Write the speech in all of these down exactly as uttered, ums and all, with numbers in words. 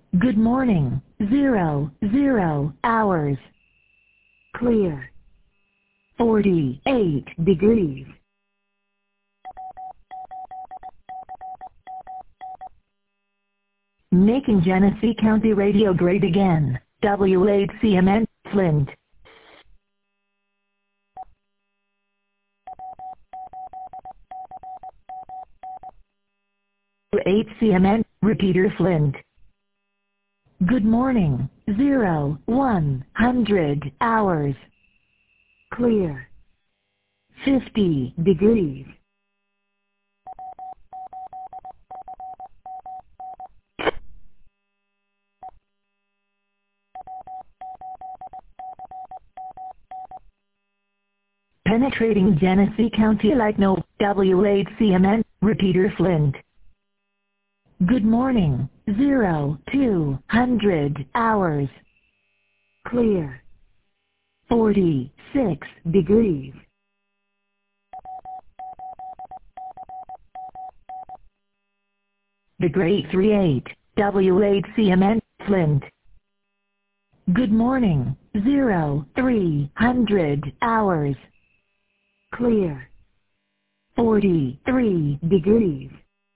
Good morning. Zero, zero hours. Clear. forty-eight degrees. Making Genesee County Radio great again. W eight C M N, Flint. W eight C M N, Repeater, Flint. Good morning. Zero, one hundred hours. Clear. fifty degrees. Penetrating Genesee County like no. W eight C M N, Repeater, Flint. Good morning. Zero, two hundred hours. Clear. forty-six degrees. The Great three eight, W eight C M N, Flint. Good morning. Zero, three hundred hours. Clear. forty-three degrees.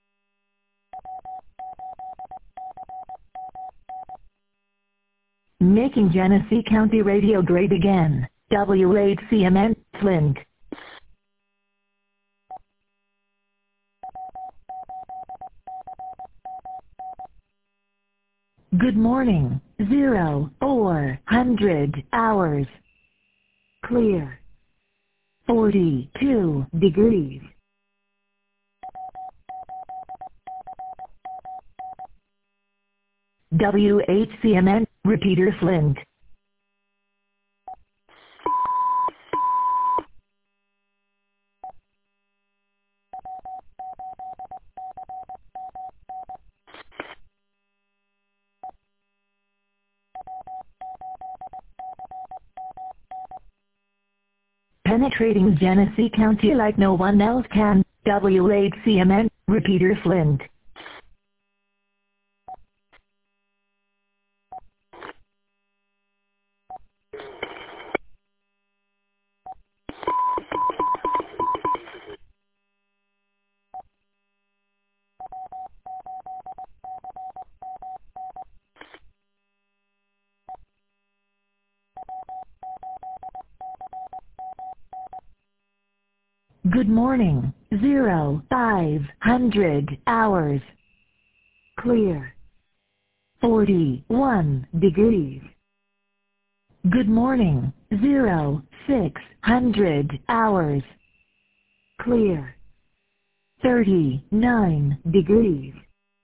Making Genesee County Radio great again. W eight C M N, Flint. Good morning. Zero, four hundred hours. Clear. forty-two degrees. W eight C M N, Repeater, Flint. Penetrating Genesee County like no one else can. W eight C M N, Repeater, Flint. Good morning. Zero, five hundred hours. Clear. forty-one degrees. Good morning. Zero, six hundred hours. Clear. thirty-nine degrees.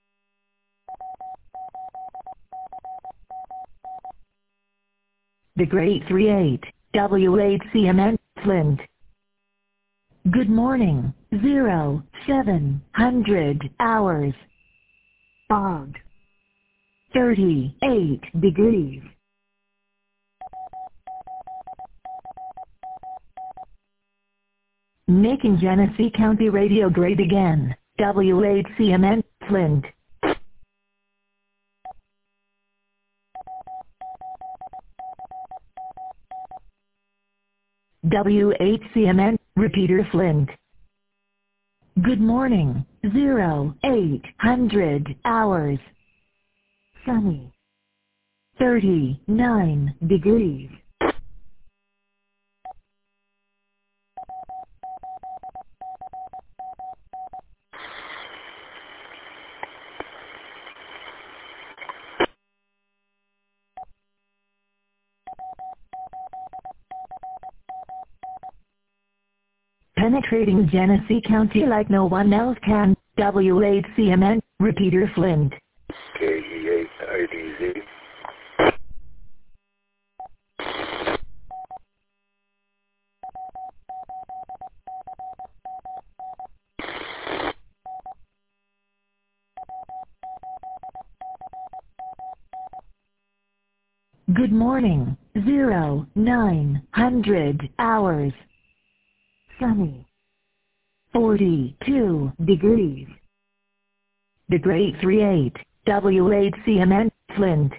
The Great three eight, W eight C M N, Flint. Good morning. Zero, seven hundred hours. Fog. thirty-eight degrees. Making Genesee County Radio great again. W eight C M N, Flint. W eight C M N, Repeater, Flint. Good morning. Zero, eight hundred hours. Sunny. thirty-nine degrees. Penetrating Genesee County like no one else can. W eight C M N, Repeater, Flint. K E eight I D Z. Good morning. Zero, nine hundred hours. Sunny. forty-two degrees. The Great three eight, W eight C M N, Flint.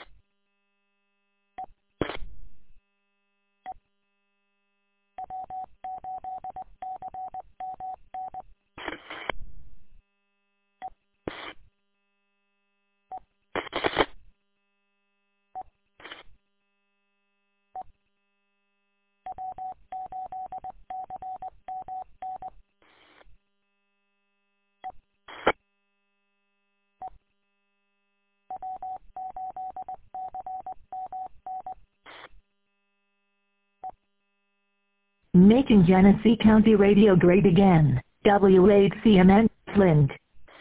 Making Genesee County Radio great again. W eight C M N, Flint.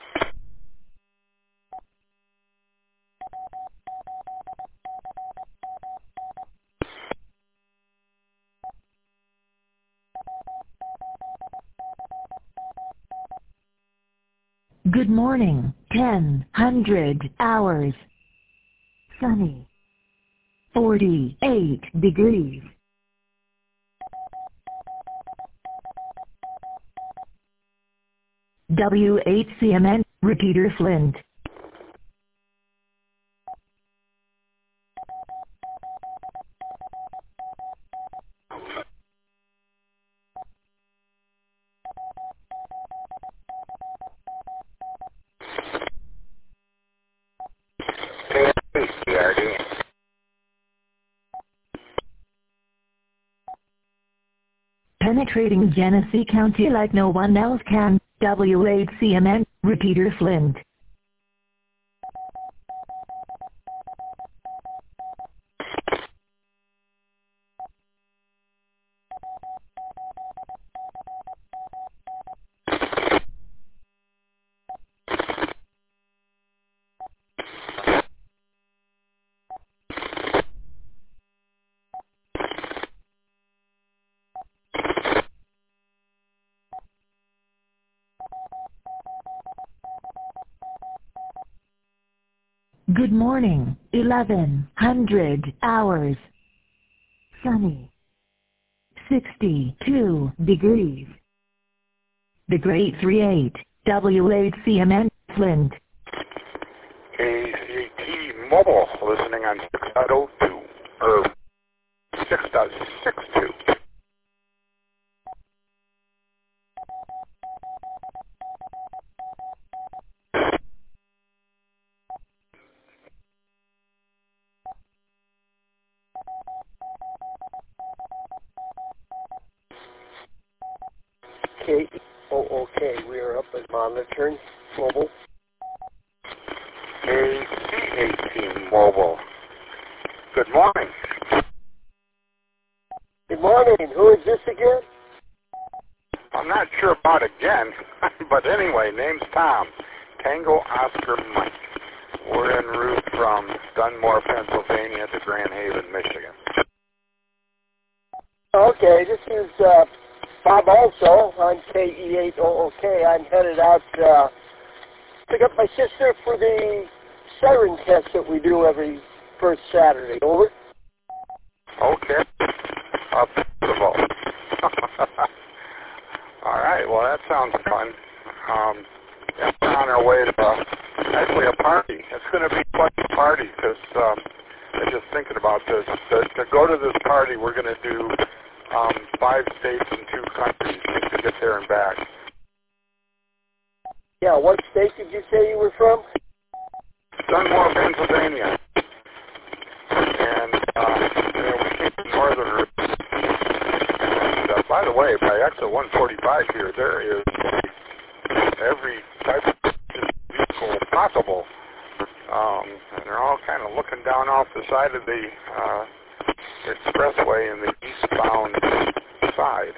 Good morning, ten hundred hours. Sunny. forty-eight degrees. W eight C M N, Repeater Flint. Penetrating Genesee County like no one else can. W eight C M N, Repeater Flint. Good morning, eleven hundred hours. Sunny. sixty-two degrees. The Great three eight, W eight C M N, Flint. K C A T Mobile, listening on six point oh two, or six point six two. K O O K, we are up and monitoring mobile. K C A T Mobile, good morning. Good morning, who is this again? I'm not sure about again, but anyway, name's Tom. Tango Oscar Mike. We're en route from Dunmore, Pennsylvania to Grand Haven, Michigan. Okay, this is uh, Bob also on K E eight O O K. I'm headed out uh, to pick up my sister for the siren test that we do every first Saturday. Over. Okay. Uh, beautiful. All right, well, that sounds fun. Um, yeah, we're on our way to uh, actually a party. It's going to be quite a party because um, I'm just thinking about this. To, to go to this party, we're going to do um, five states and two countries just to get there and back. Yeah, what state did you say you were from? Dunmore, Pennsylvania. And uh, you know, we came from northern route. And uh, by the way, by exit one forty-five here, there is every type of vehicle possible. Um, and they're all kind of looking down off the side of the uh, expressway in the eastbound side.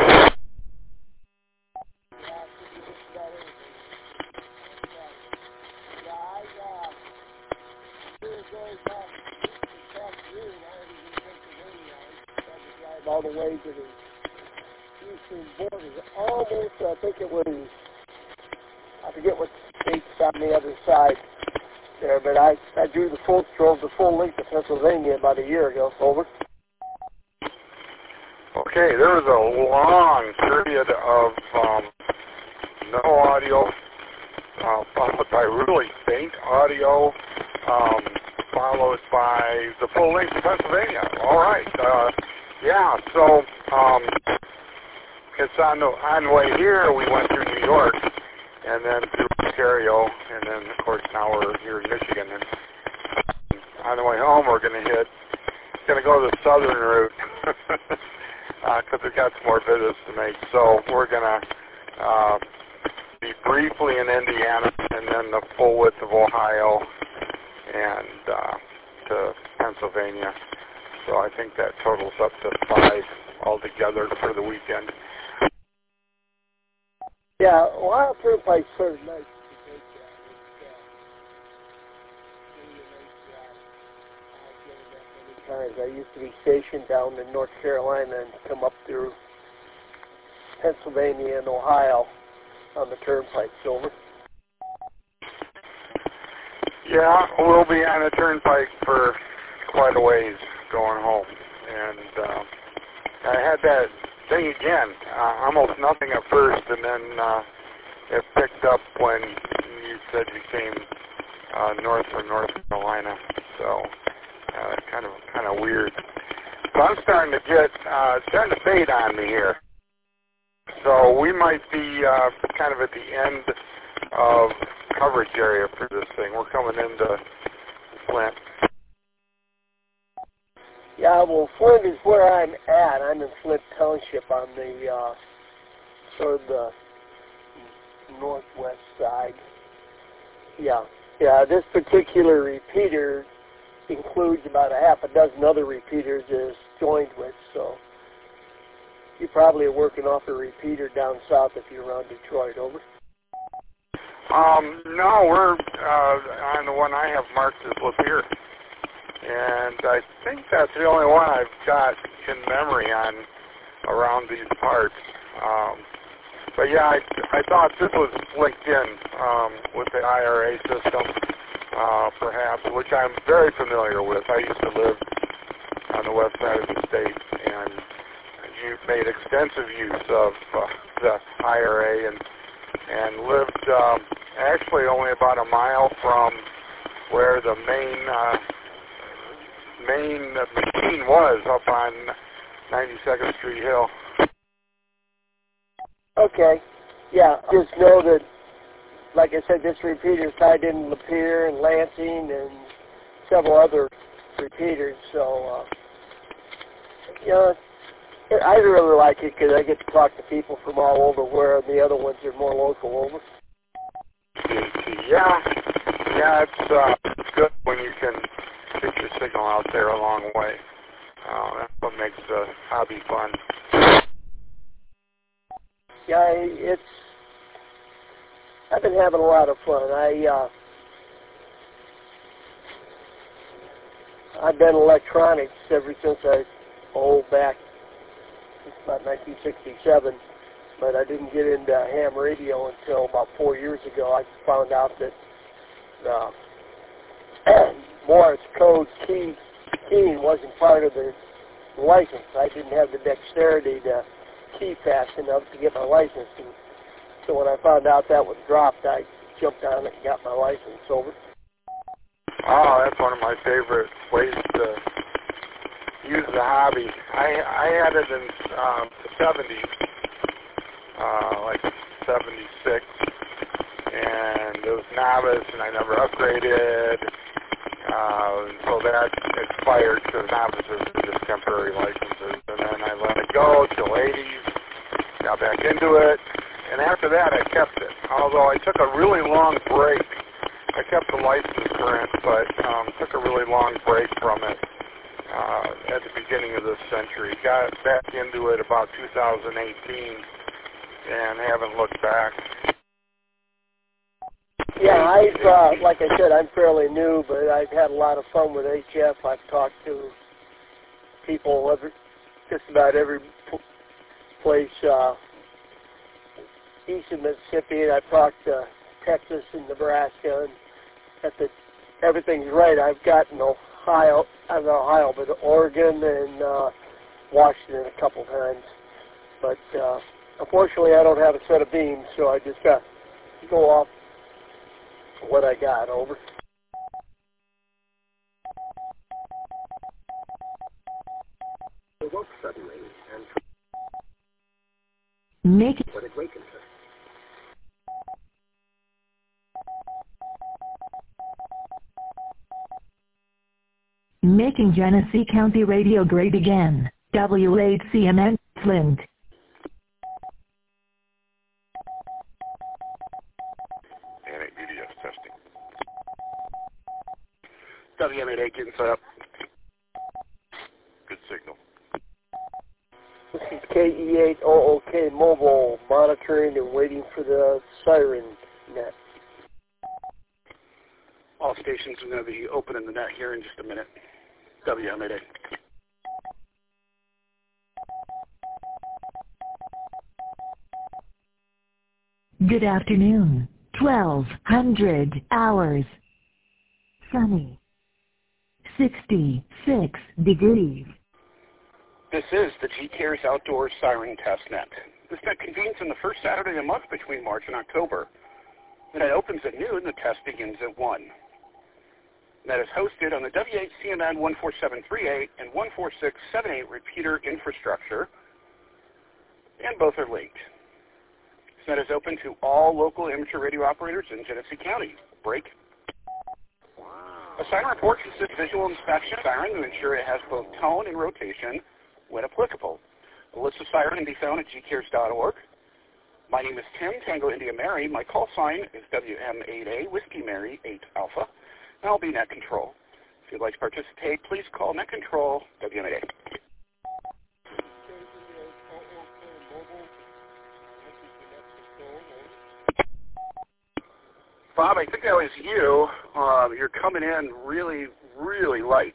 All the way to the eastern border. Almost, I think it was, I forget what state's on the other side there, but I, I drew the full, drove the full length of Pennsylvania about a year ago. Over. Okay, there was a long period of um, no audio, uh, followed by really faint audio, um, followed by the full length of Pennsylvania. All right. Uh, yeah, so um, it's on the, on the way here, we went through New York, and then through Ontario, and then, of course, now we're here in Michigan. And on the way home, we're going to hit, going to go the southern route, because uh, we've got some more visits to make. So we're going to uh, be briefly in Indiana, and then the full width of Ohio, and uh, to Pennsylvania. So I think that totals up to five altogether for the weekend. Yeah, Ohio Turnpike's sort of nice to take that. It's, uh, really a nice drive. I've done that many times. I used to be stationed down in North Carolina and come up through Pennsylvania and Ohio on the turnpike. Over. Yeah, we'll be on the turnpike for quite a ways going home. And uh, I had that thing again, uh, almost nothing at first, and then uh, it picked up when you said you came uh, north from North Carolina. So uh, kind of kind of weird. So I'm starting to get uh, starting to fade on me here. So we might be uh, kind of at the end of coverage area for this thing. We're coming into Flint. Yeah, well, Flint is where I'm at. I'm in Flint Township on the uh, sort of the northwest side. Yeah, yeah. This particular repeater includes about a half a dozen other repeaters it's joined with. So you probably are working off a repeater down south if you're around Detroit. Over. Um, no, we're uh, on the one I have marked as Lapeer. And I think that's the only one I've got in memory on around these parts. Um, but yeah, I, I thought this was linked in um, with the I R A system, uh, perhaps, which I'm very familiar with. I used to live on the west side of the state, and you've made extensive use of uh, the I R A and and lived um, actually only about a mile from where the main uh, main machine was up on ninety-second Street Hill. Okay. Yeah, just know that, like I said, this repeater is tied in Lapeer and Lansing and several other repeaters. So, uh, you know, I really like it because I get to talk to people from all over, where the other ones are more local. Over. Yeah, yeah, it's, uh, it's good when you can get your signal out there a long way. Uh, that's what makes the hobby fun. Yeah, it's. I've been having a lot of fun. I uh, I've done electronics ever since I oh back about nineteen sixty-seven, but I didn't get into ham radio until about four years ago. I found out that uh, Morse code key keying wasn't part of the license. I didn't have the dexterity to key fast enough to get my license. And so when I found out that was dropped, I jumped on it and got my license. Over. Oh, that's one of my favorite ways to use the hobby. I I had it in um, the seventies, uh, like seventy-six, and it was novice, and I never upgraded. Uh, so that expired because novices are just temporary licenses, and then I let it go till eighties, got back into it, and after that I kept it. Although I took a really long break. I kept the license current, but um, took a really long break from it uh, at the beginning of this century. Got back into it about two thousand eighteen, and haven't looked back. Yeah, I've, uh, like I said, I'm fairly new, but I've had a lot of fun with H F. I've talked to people every, just about every place uh, east of Mississippi, and I've talked to Texas and Nebraska, and at the, everything's right. I've gotten Ohio, not Ohio, but Oregon and uh, Washington a couple times. But uh, unfortunately, I don't have a set of beams, so I just got to go off what I got. Over. Make What a great concern. Making Genesee County radio great again. W eight C M N, Flint. And eight B D S testing. W M eight getting set up. Good signal. This is K E eight O O K Mobile, monitoring and waiting for the siren net. All stations are going to be opening the net here in just a minute. W M eight eight. Good afternoon. twelve hundred hours. Sunny. sixty-six degrees. This is the G CARES Outdoor Siren Test Net. This net convenes on the first Saturday of the month between March and October. The net opens at noon. The test begins at one. The net is hosted on the W eight C M N one four seven three eight and one four six seven eight repeater infrastructure, and both are linked. This net is open to all local amateur radio operators in Genesee County. Break. A siren report consists of visual inspection of the siren to ensure it has both tone and rotation when applicable. A list of siren can be found at G cares dot org. My name is Tim, Tango India Mary. My call sign is W M eight A, Whiskey Mary eight Alpha, and I'll be Net Control. If you'd like to participate, please call Net Control, W M eight A. Bob, I think that was you. Uh, you're coming in really, really light.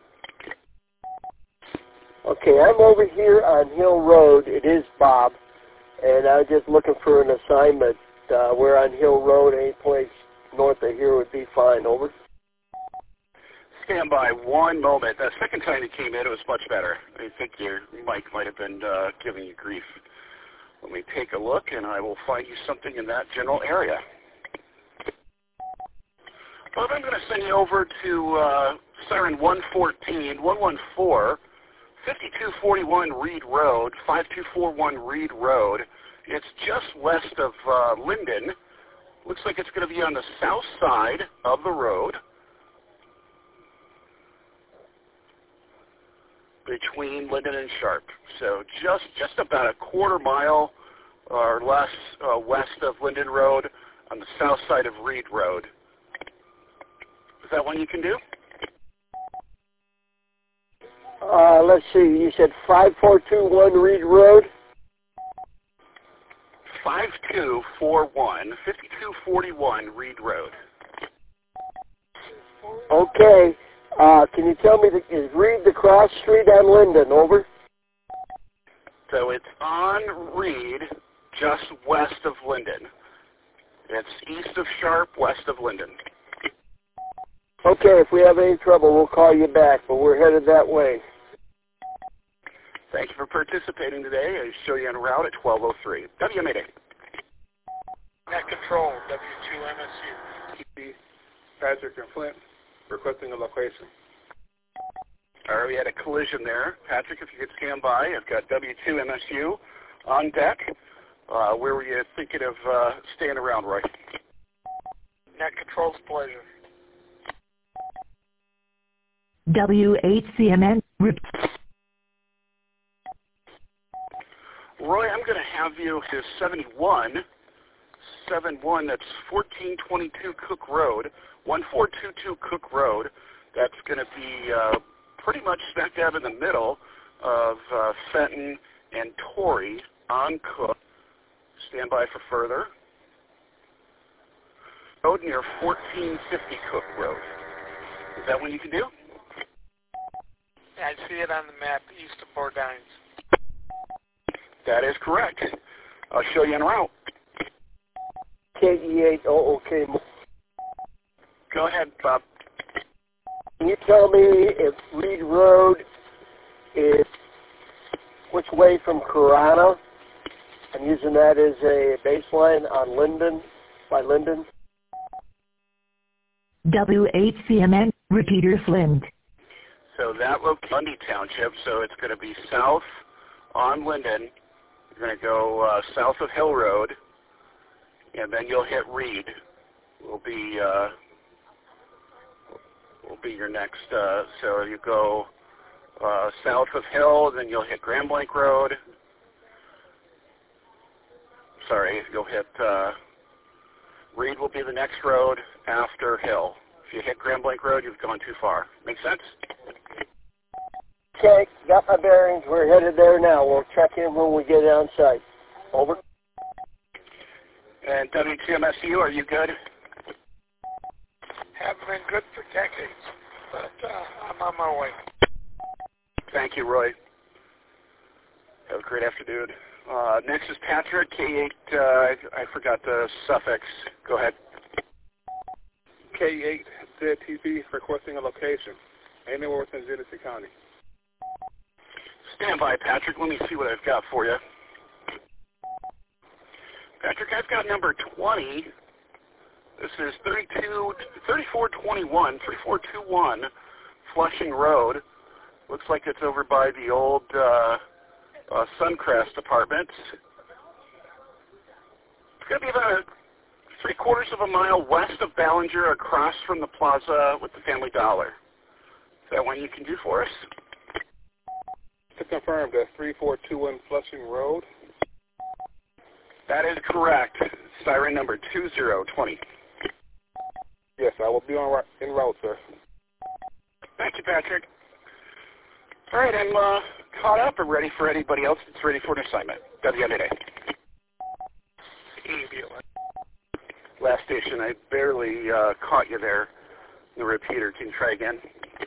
Okay, I'm over here on Hill Road. It is Bob, and I'm just looking for an assignment. Uh, we're on Hill Road. Any place north of here would be fine. Over. Stand by one moment. The second time you came in, it was much better. I think your mic might have been uh, giving you grief. Let me take a look, and I will find you something in that general area. Bob, I'm going to send you over to uh, Siren one fourteen, one one four, fifty-two forty-one Reed Road, five two four one Reed Road. It's just west of uh, Linden. Looks like it's going to be on the south side of the road between Linden and Sharp. So just, just about a quarter mile or less uh, west of Linden Road on the south side of Reed Road. Is that one you can do? Uh, let's see. You said five four two one Reed Road? five two four one, fifty-two forty-one Reed Road. Okay. Uh, can you tell me, the, is Reed the cross street on Linden? Over. So it's on Reed, just west of Linden. It's east of Sharp, west of Linden. Okay, if we have any trouble, we'll call you back, but we're headed that way. Thank you for participating today. I show you en route at twelve oh three. W M eight A. Net Control, W two M S U. Patrick and Flint, requesting a location. All right, we had a collision there. Patrick, if you could stand by. I've got W two M S U on deck. Uh, where were you thinking of uh, staying around, Roy? Net Control's pleasure. W eight C M N. Rep- Roy, I'm going to have you to seventy-one, seventy-one, that's fourteen twenty-two Cook Road, one four two two Cook Road. That's going to be uh, pretty much smack dab in the middle of uh, Fenton and Torrey on Cook. Stand by for further. Road near fourteen fifty Cook Road. Is that one you can do? I see it on the map east of Bourdines. That is correct. I'll show you en route. K E eight O O K. Go ahead, Bob. Can you tell me if Reed Road is which way from Corona? I'm using that as a baseline on Linden, by Linden. W eight C M N, repeater Flint. So that location, Lundy Township, so it's going to be south on Linden, You're going to go uh, south of Hill Road, and then you'll hit Reed. Will be uh, will be your next. Uh, so you go uh, south of Hill, then you'll hit Grand Blanc Road. Sorry, you'll hit uh, Reed. Will be the next road after Hill. If you hit Grand Blanc Road, you've gone too far. Make sense? Okay, got my bearings. We're headed there now. We'll check in when we get on site. Over. And W T M S U, are you good? Haven't been good for decades, but uh, I'm on my way. Thank you, Roy. Have a great afternoon. Uh, next is Patrick, K eight, uh, I, I forgot the suffix. Go ahead. K eight Z T V requesting a location anywhere within Genesee County. Stand by, Patrick. Let me see what I've got for you. Patrick, I've got number twenty. This is thirty-two, thirty-four twenty-one, thirty-four twenty-one Flushing Road. Looks like it's over by the old uh, uh, Suncrest Apartments. It's going to be about three quarters of a mile west of Ballinger, across from the plaza with the Family Dollar. Is that one you can do for us? To confirm, that's thirty-four twenty-one Flushing Road. That is correct. Siren number two zero two zero. Yes, I will be on en route, sir. Thank you, Patrick. All right, I'm uh, caught up and ready for anybody else that's ready for an assignment. W M A day. Last station, I barely uh, caught you there. The repeater. Can you try again?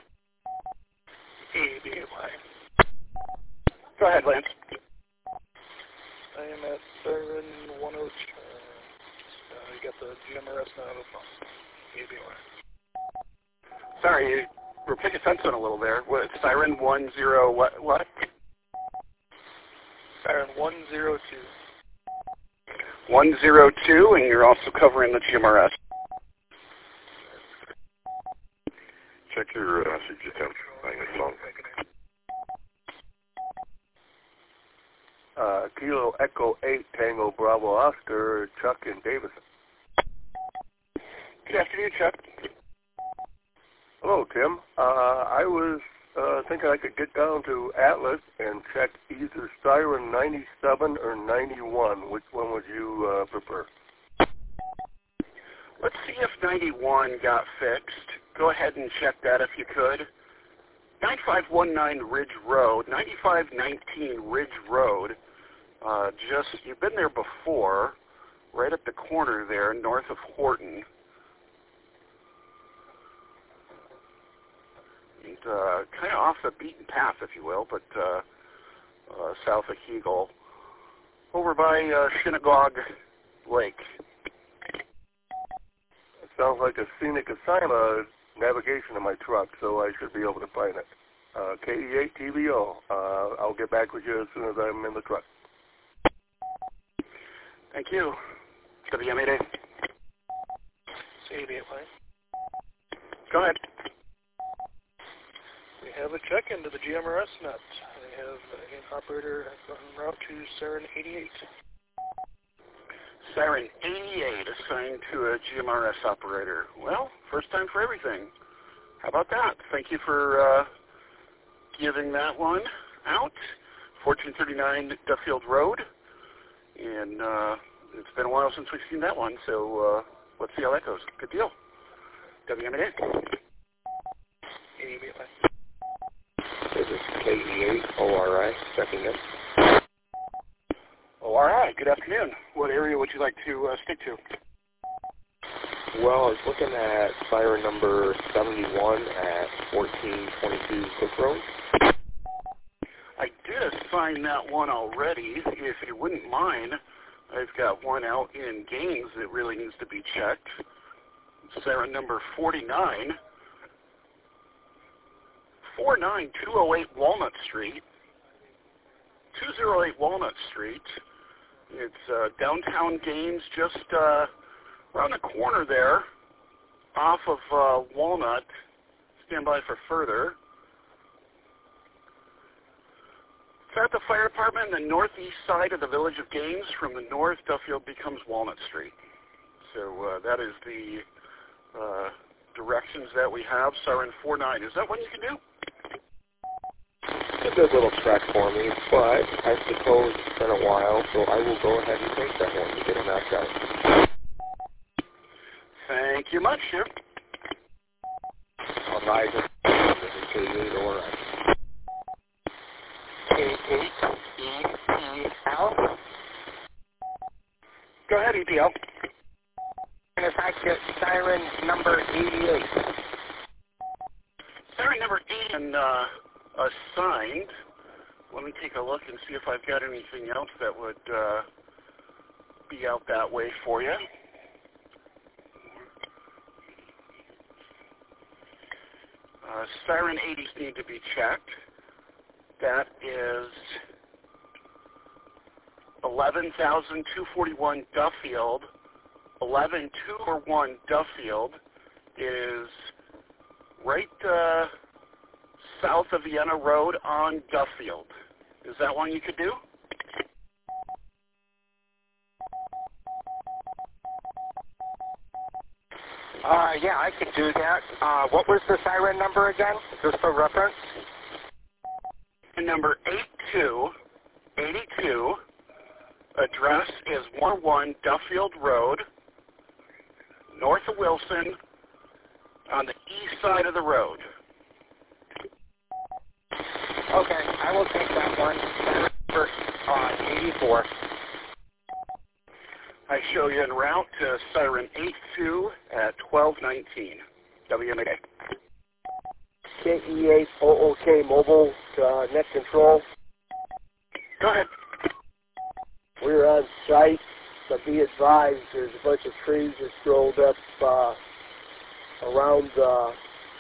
Go ahead, Lance. I am at Siren one oh two. Uh, you got the G M R S now on the phone. A B Y. Sorry, you were picking fence on a little there. What, Siren one zero what? What? Siren one zero two. one zero two, and you're also covering the G M R S. Check your uh, C G temp on your phone. Uh, Kilo Echo eight Tango Bravo Oscar, Chuck and Davison. Good afternoon, Chuck. Hello, Tim. Uh, I was uh, thinking I could get down to Atlas and check either Siren ninety-seven or ninety-one. Which one would you uh, prefer? Let's see if ninety-one got fixed. Go ahead and check that if you could. ninety-five nineteen Ridge Road, ninety-five nineteen Ridge Road. Uh, just, you've been there before, right at the corner there, north of Horton. And uh, kind of off the beaten path, if you will, but uh, uh, south of Hegel, over by uh, Shinnegaug Lake. It sounds like a scenic assignment navigation in my truck, so I should be able to find it. Uh, K E eight T V O. Uh, I'll get back with you as soon as I'm in the truck. Thank you. W M A day. A B Y. Go ahead. We have a check into the G M R S net. We have an operator en route to Siren eighty-eight. Siren eighty-eight assigned to a G M R S operator. Well, first time for everything. How about that? Thank you for uh, giving that one out. fourteen thirty-nine Duffield Road. And uh, it's been a while since we've seen that one, so uh, let's see how that goes. Good deal. W M A day. This is K E eight O R I, checking in. Oh, all right. Good afternoon. What area would you like to uh, stick to? Well, I was looking at Siren number seventy-one at fourteen twenty-two Cook Road. I did assign that one already. If you wouldn't mind, I've got one out in Gaines that really needs to be checked. Siren number forty-nine. four nine two oh eight Walnut Street. two oh eight Walnut Street. It's uh, downtown Gaines, just uh, around the corner there, off of uh, Walnut. Stand by for further. It's at the fire department on the northeast side of the Village of Games. From the north, Duffield becomes Walnut Street. So uh, that is the uh, directions that we have. Siren four nine. Is that one you can do? It does a little track for me, but I suppose it's been a while, so I will go ahead and take that one to get a knocked out. Thank you much, sir. I'll rise it. This is K eight or K eight E P L. Go ahead, E P L. And if I get siren number eighty-eight. Siren number eight and uh, assigned. Let me take a look and see if I've got anything else that would uh, be out that way for you. Uh, Siren eighties need to be checked. That is eleven thousand two hundred forty-one Duffield. eleven two four one Duffield is right uh, south of Vienna Road on Duffield. Is that one you could do? Uh, yeah, I could do that. Uh, what was the siren number again, just for reference? Number eighty-two eighty-two. Address is one oh one Duffield Road, north of Wilson, on the east side of the road. Okay, I will take that one. Number uh, eighty-four. I show you en route to Siren eighty-two at twelve nineteen. W M A. K E eight O O K mobile uh, net control. Go ahead. We're on site, but be advised there's a bunch of trees that growed up uh, around uh,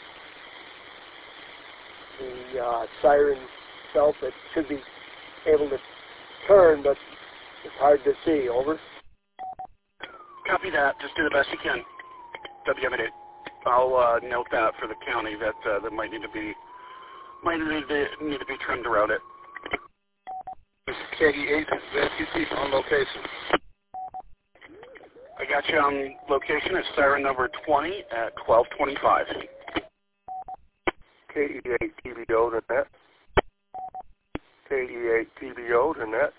the uh, siren itself that should be able to turn, but it's hard to see. Over. Copy that. Just do the best you can. W M A. I'll uh, note that for the county that uh, that might need to be might need to, need to be trimmed around it. K E eight Z T T on location. I got you on location at siren number twenty at twelve twenty-five. K E eight T B O to net. K E eight T B O to net.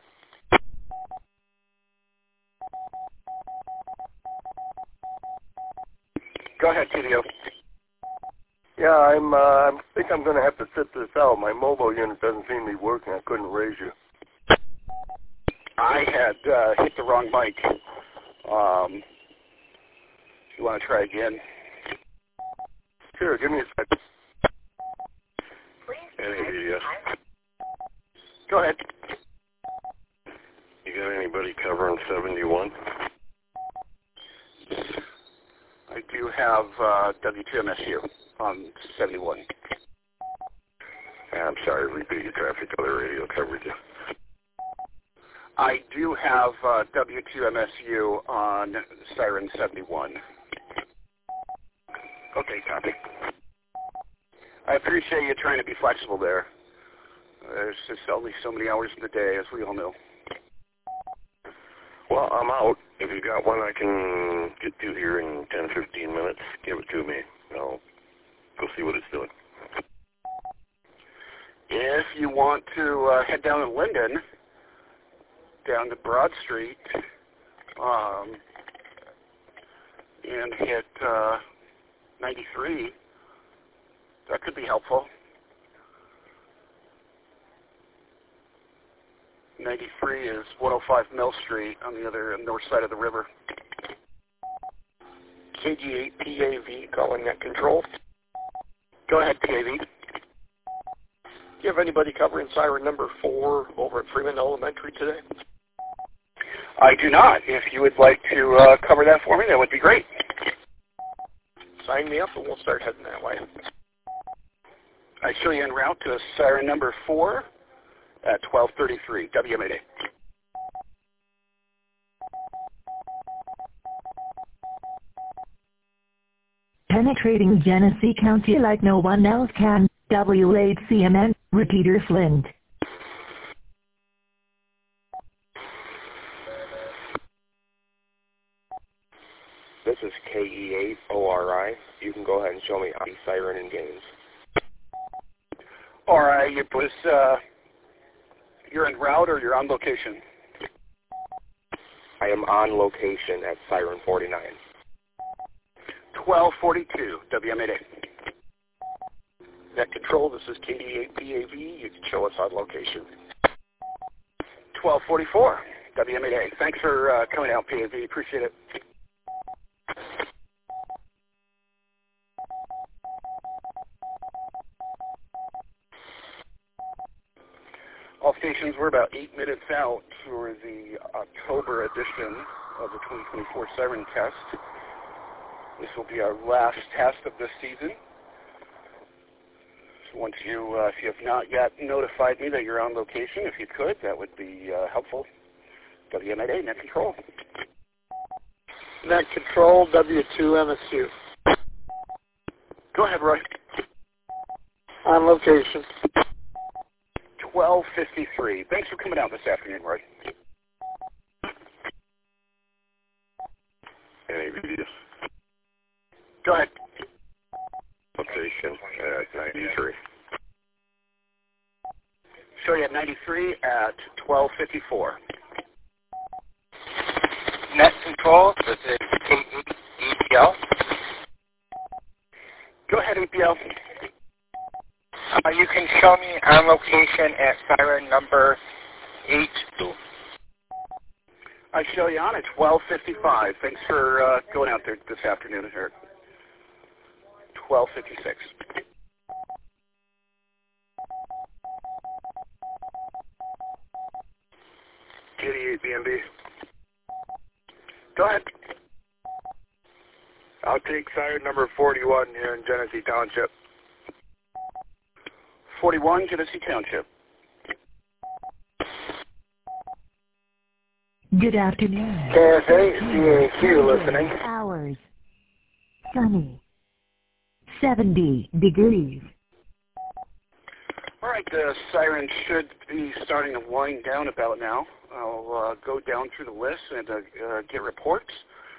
Go ahead, T D O. Yeah, I'm. Uh, I think I'm going to have to sit this out. My mobile unit doesn't seem to be working. I couldn't raise you. I had uh, hit the wrong mic. Um, you want to try again? Sure, give me a second. Any yes. Go ahead. You got anybody covering seventy-one? I do have uh, W two M S U on seventy-one. I'm sorry, repeat your traffic, other radio coverage. I do have uh, W two M S U on Siren seventy-one. Okay, copy. I appreciate you trying to be flexible there. There's just only so many hours in the day, as we all know. Well, I'm out. If you got one I can get to here in ten, fifteen minutes, give it to me. I'll go see what it's doing. If you want to uh, head down to Linden, down to Broad Street, um, and hit uh, ninety-three, that could be helpful. ninety-three is one oh five Mill Street on the other north side of the river. K G eight P A V calling net control. Go ahead, P A V. Do you have anybody covering siren number four over at Freeman Elementary today? I do not. If you would like to uh, cover that for me, that would be great. Sign me up and we'll start heading that way. I show you en route to siren number four at twelve thirty-three. W M A D. Penetrating Genesee County like no one else can. W eight C M N, repeater Flint. This is K E eight O R I. You can go ahead and show me I siren and gains. All right, it was, uh, you're en route or you're on location? I am on location at Siren forty-nine. twelve forty-two, W M eight A. Net Control, this is K D eight P A V. You can show us on location. twelve forty-four, W M eight A. Thanks for uh, coming out, P A V. Appreciate it. All stations, we're about eight minutes out for the October edition of the twenty twenty-four Siren Test. This will be our last test of this season. So once you, uh, if you have not yet notified me that you're on location, if you could, that would be uh, helpful. W M eight A, Net Control. Net Control, W two M S U. Go ahead, Roy. On location. twelve fifty-three. Thanks for coming out this afternoon, Roy. Any videos? Go ahead. Location at ninety-three. Show you at ninety-three at twelve fifty-four. Net Control, this is K E P L. Go ahead, E P L. Uh, you can show me on location at siren number eight two. I show you on at twelve fifty-five. Thanks for uh, going out there this afternoon here. twelve fifty-six. eighty-eight B M B. Go ahead. I'll take siren number forty-one here in Genesee Township. forty-one, Genesee Township. Good afternoon. K S A, C A Q listening. Hours. Sunny. seventy degrees. All right, the siren should be starting to wind down about now. I'll uh, go down through the list and uh, uh, get reports.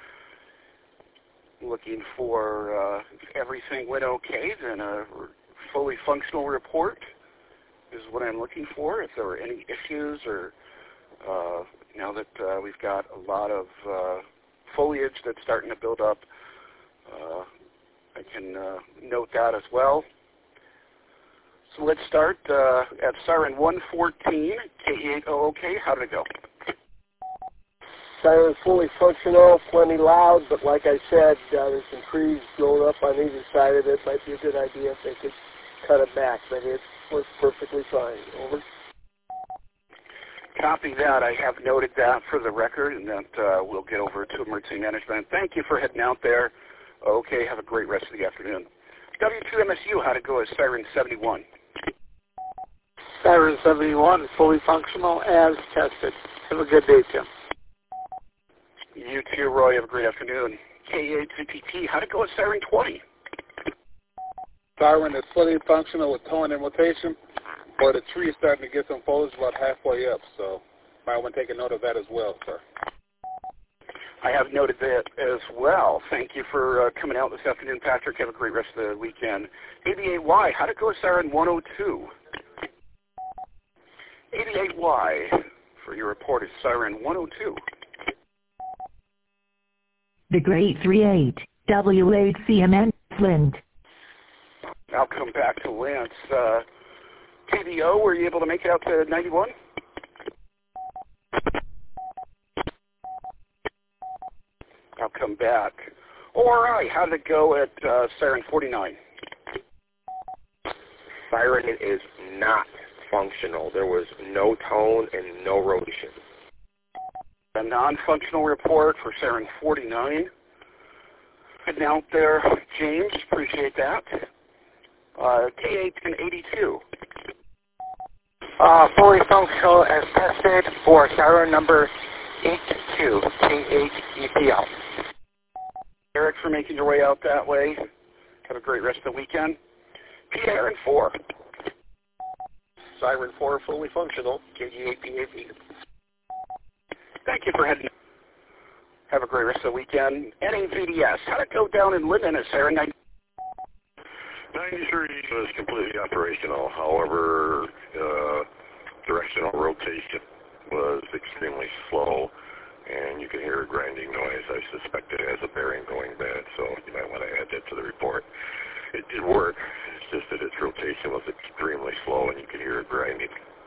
Looking for uh, if everything went okay, then a fully functional report is what I'm looking for. If there were any issues or uh, now that uh, we've got a lot of uh, foliage that's starting to build up, uh, I can uh, note that as well. So let's start uh, at Siren one fourteen, K E eight O O K. How did it go? Siren's fully functional, plenty loud, but like I said, uh, there's some trees growing up on either side of it. Might be a good idea if they could cut it back, but it works perfectly fine. Over. Copy that. I have noted that for the record, and that uh, we'll get over to emergency management. Thank you for heading out there. Okay, have a great rest of the afternoon. W two M S U, how to go as Siren seventy-one. Siren seventy-one, fully functional as tested. Have a good day, Tim. You too, Roy. Have a great afternoon. K eight C P T, how to go as Siren twenty. Siren is fully functional with towing and rotation, but the tree is starting to get some foliage about halfway up, so might want to take a note of that as well, sir. I have noted that as well. Thank you for uh, coming out this afternoon, Patrick. Have a great rest of the weekend. eighty-eight Y, how to go as Siren one oh two. eighty-eight Y, for your report is Siren one oh two. The Great three eight, W eight C M N, Flint. I'll come back to Lance. Uh, K B O, were you able to make it out to ninety-one? I'll come back. All right, how did it go at uh, Siren forty-nine? Siren is not functional. There was no tone and no rotation. A non-functional report for Siren forty-nine. Heading out there, James. Appreciate that. Uh, K eight and eighty-two. Uh, fully functional as tested for siren number eight two, K eight E P L. Eric, for making your way out that way. Have a great rest of the weekend. P Siren four. Siren four, fully functional, K G eight P A V. Thank you for heading. Have a great rest of the weekend. N A V D S, how'd it go down in Linden at Siren ninety? ninety-three was completely operational. However, uh, directional rotation was extremely slow, and you can hear a grinding noise. I suspect it has a bearing going bad, so you might want to add that to the report. It did work. It's just that its rotation was extremely slow, and you could hear it grinding.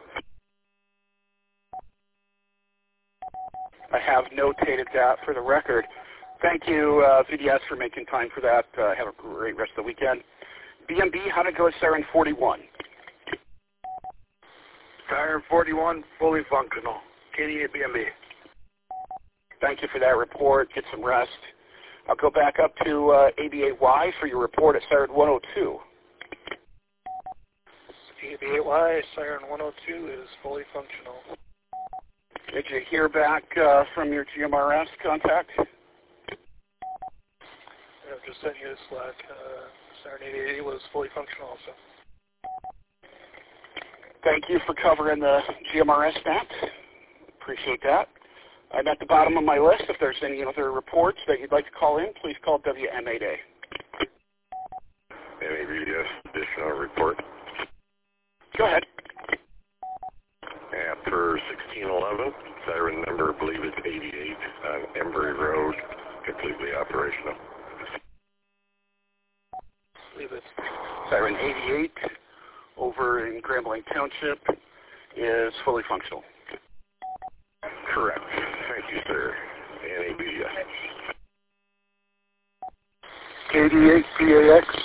I have notated that for the record. Thank you, uh, V D S, for making time for that. Uh, have a great rest of the weekend. B M B, how'd it go at Siren forty-one? Siren forty-one, fully functional. K D eight B M B. Thank you for that report. Get some rest. I'll go back up to uh, A B eight Y for your report at Siren one oh two. A B eight Y, Siren one oh two is fully functional. Did you hear back uh, from your G M R S contact? I've just sent you a Slack. Uh, Siren eighty-eight was fully functional also. Thank you for covering the G M R S map. Appreciate that. I'm at the bottom of my list. If there's any other reports that you'd like to call in, please call W M eight A. N A V D S additional report. Go ahead. After sixteen eleven, Siren number, I believe it's eighty-eight, on Embry Road, completely operational. I believe it's Siren eighty-eight over in Grambling Township is fully functional. Correct. Thank you, sir. N A V D S. K D eight P A X.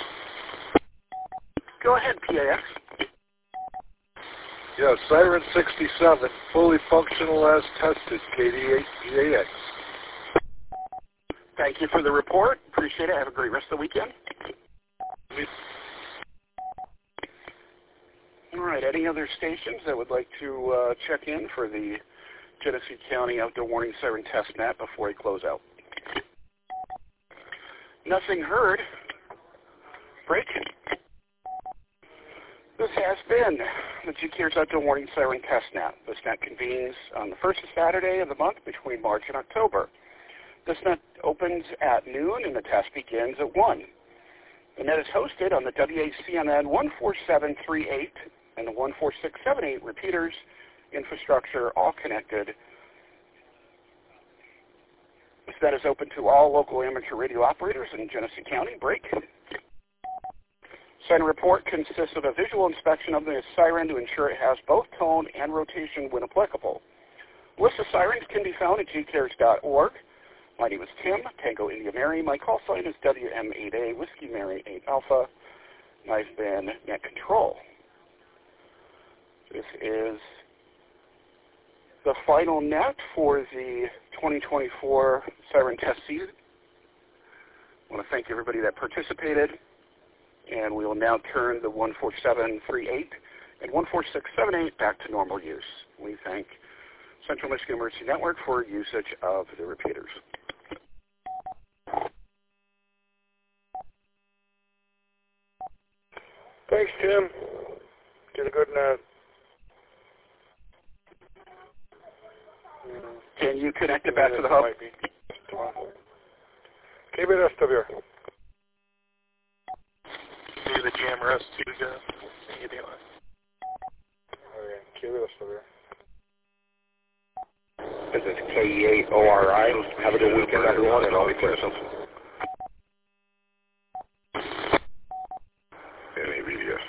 Go ahead, P A X. Yeah, Siren sixty-seven, fully functional as tested, K D eight P A X. Thank you for the report. Appreciate it. Have a great rest of the weekend. All right, any other stations that would like to uh, check in for the Genesee County Outdoor Warning Siren Test Map before I close out? Nothing heard. Break. This has been the G CARES Outdoor Warning Siren Test Net. This net convenes on the first Saturday of the month between March and October. This net opens at noon and the test begins at one. The net is hosted on the W A C M N one four seven three eight and the one four six seven eight repeaters, infrastructure, all connected. This net is open to all local amateur radio operators in Genesee County. Break. Siren report consists of a visual inspection of the siren to ensure it has both tone and rotation when applicable. List of sirens can be found at G cares dot org. My name is Tim, Tango India Mary. My call sign is W M eight A, Whiskey Mary eight Alpha, and I've been net control. This is the final net for the twenty twenty-four siren test season. I want to thank everybody that participated. And we will now turn the one four seven three eight and one four six seven eight back to normal use. We thank Central Michigan Emergency Network for usage of the repeaters. Thanks, Tim. Get a good night. Can you connect it back to the hub? K B S W. do the G M R S to the A B I. Okay, K B S W. This is K E eight O R I. Have a good weekend, everyone, and I'll be clear. N A V D S.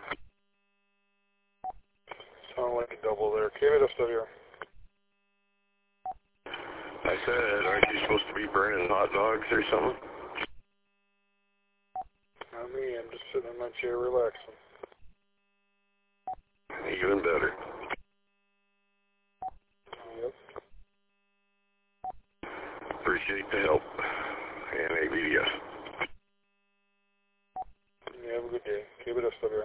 Sound like a double there. K B S W. I said, aren't you supposed to be burning hot dogs or something? Not me. I'm just sitting in my chair relaxing. Even better. Yep. Appreciate the help. N A V D S. You have a good day. K B S W.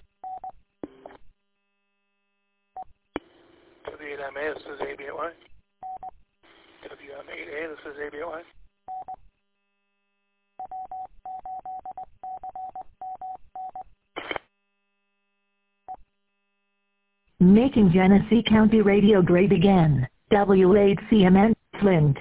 To the M A, this is A B A Y. this is A B O I. Making Genesee County radio great again. W eight C M N, Flint.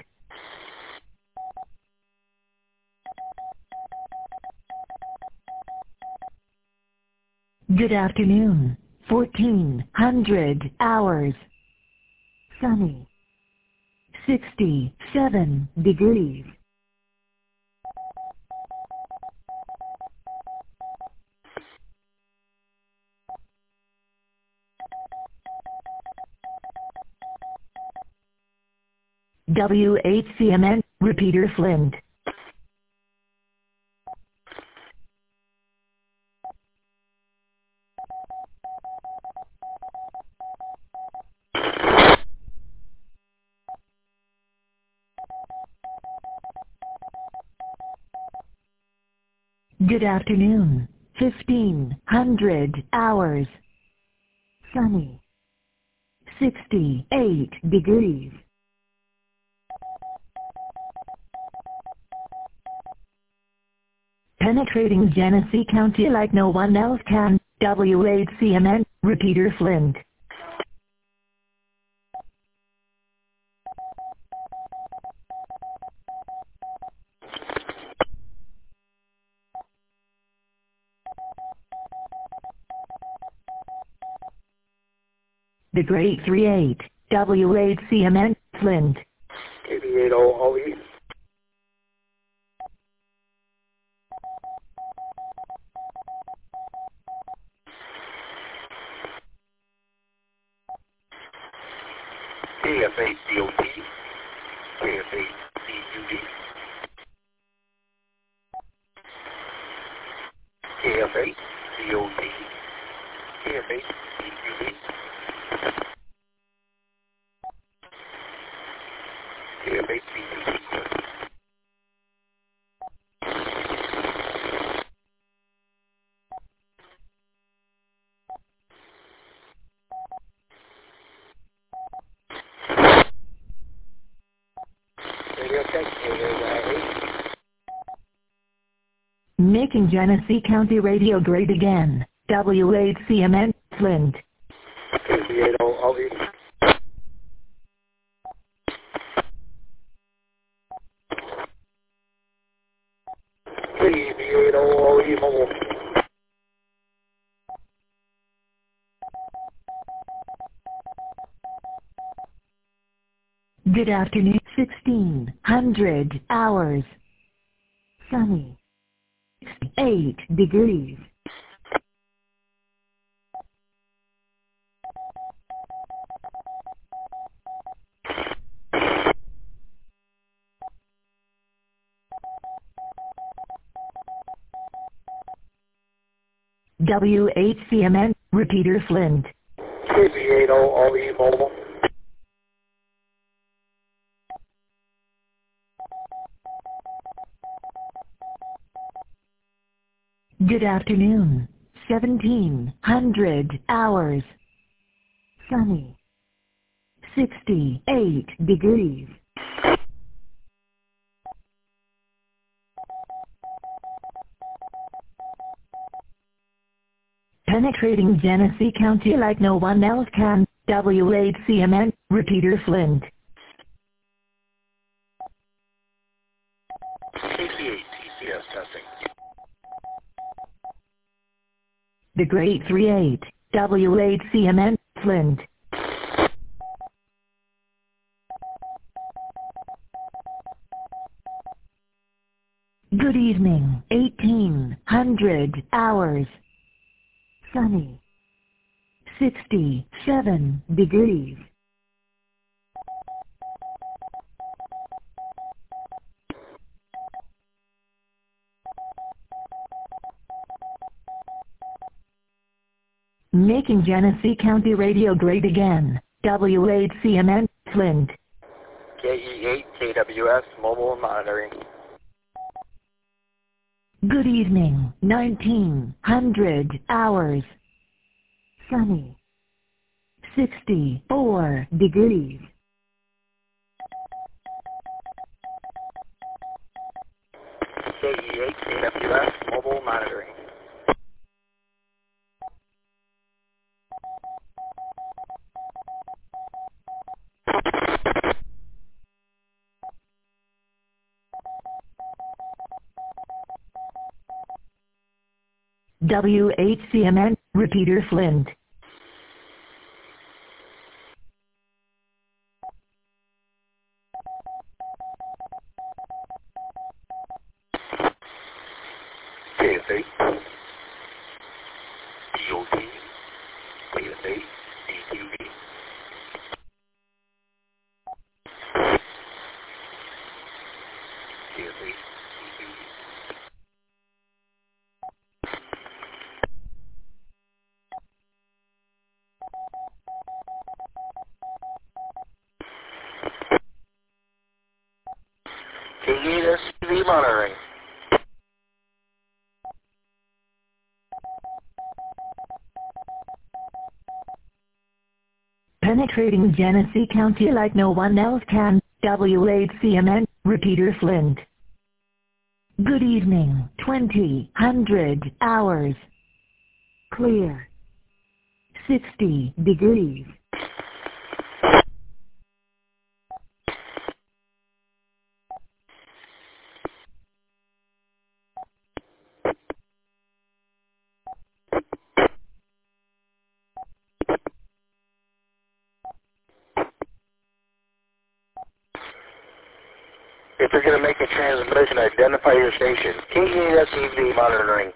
Good afternoon. fourteen hundred hours. Sunny. sixty-seven degrees. W eight C M N, repeater Flint. Good afternoon. fifteen hundred hours. Sunny. sixty-eight degrees. Penetrating Genesee County like no one else can. W eight C M N, repeater Flint. The Great three eight, W eight C M N, Flint. K B eight zero, all east. K F eight D O T, K F eight C U D, K F eight D O T, K F eight C U D, K F eight C U D. Making Genesee County radio great again. W eight C M N, Flint. K B eight zero, all east. K B eight zero, all east, mobile. Good afternoon. sixteen hundred hours. Sunny. sixty-eight degrees. W eight C M N, repeater Flint. K B eight zero, all east, mobile. Good afternoon. seventeen hundred hours. Sunny. sixty-eight degrees. Penetrating Genesee County like no one else can. W eight C M N, repeater Flint. K C eight T C S testing. The Great three eight, W eight C M N, Flint. Good evening. eighteen hundred hours. Sunny. sixty-seven degrees. Making Genesee County radio great again. W eight C M N, Flint. K E eight K W S, mobile monitoring. Good evening. nineteen hundred hours. Sunny. sixty-four degrees. K E eight C W S mobile monitoring. W H C M N, repeater Flint. K S A, D O T, K S A, D Q V. K S A, D Q V. K E eight S C V monitoring. Penetrating Genesee County like no one else can, W H C M N, repeater Flint. Good evening, twenty hundred hours. Clear. sixty degrees. If you're going to make a transmission, identify your station. K E eight S C V monitoring.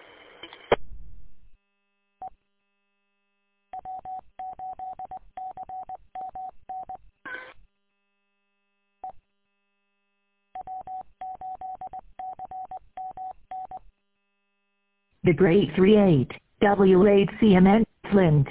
The Great three eight, W H C M N, Flint.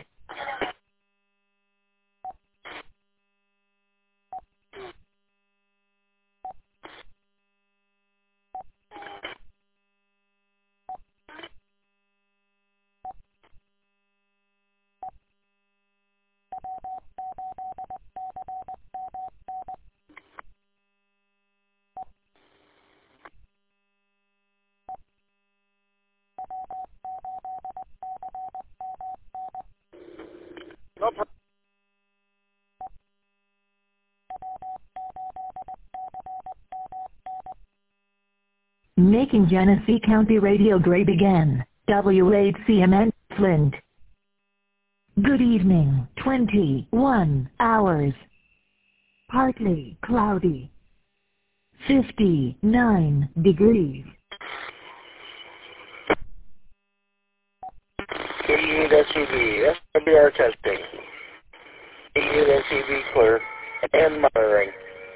No problem. Making Genesee County radio great again, W H C M N, Flint. Good evening, twenty-one hours. Partly cloudy. fifty-nine degrees. K E eight S C V, S W R testing. K E eight S C V clear and monitoring.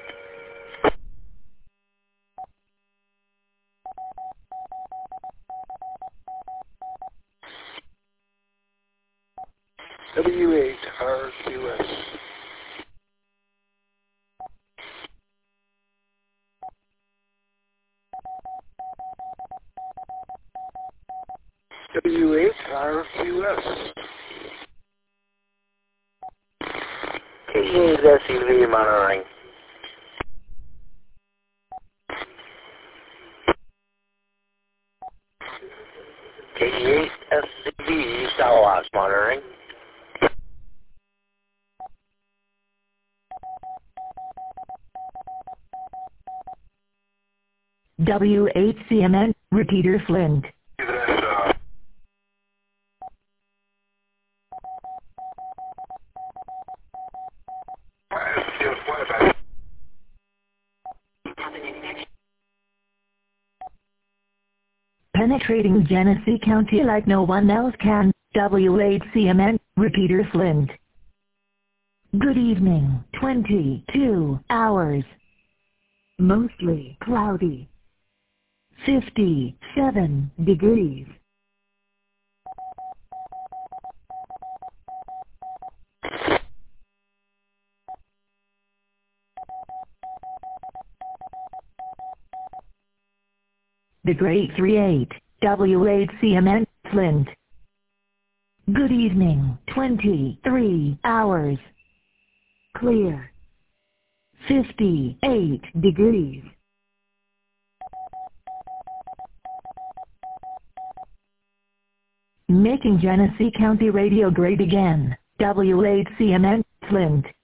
W eight R Q S. W eight R Q S. K E eight S C V monitoring. K E eight S C V Stallots monitoring. W H C M N, repeater Flint. Penetrating Genesee County like no one else can, W H C M N, repeater Flint. Good evening, twenty-two hours. Mostly cloudy. fifty-seven degrees. The Great three eight, W H C M N, Flint. Good evening, twenty-three hours. Clear. fifty-eight degrees. making Genesee County radio great again. W eight C M N, Flint.